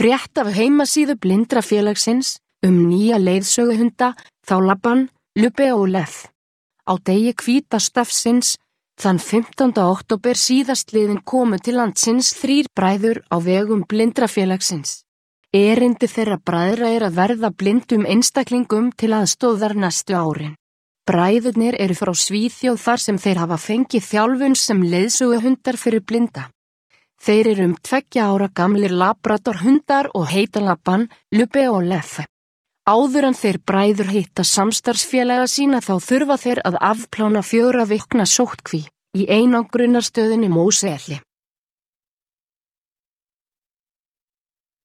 Frétt af heimasíðu Blindrafélagsins nýja leiðsöguhunda, þá Laban, Lupe og Leff. Á degi hvíta stafsins, þann 15. október síðastliðin komu til landsins 3 bræður á vegum Blindrafélagsins. Erindi þeirra bræðra að verða blindum einstaklingum til aðstoðar næstu árin. Bræðurnir eru frá Svíþjóð þar sem þeir hafa fengið þjálfun sem leiðsöguhundar fyrir blinda. Þeir eru 2 ára gamlir labradorhundar og heita Laban, Lupe og Leff. Áður en þeir bræður hitta samstarfsfélaga sína þá þurfa þeir að afplána 4 vikna sóttkví í einangrunarstöðinni Móseli.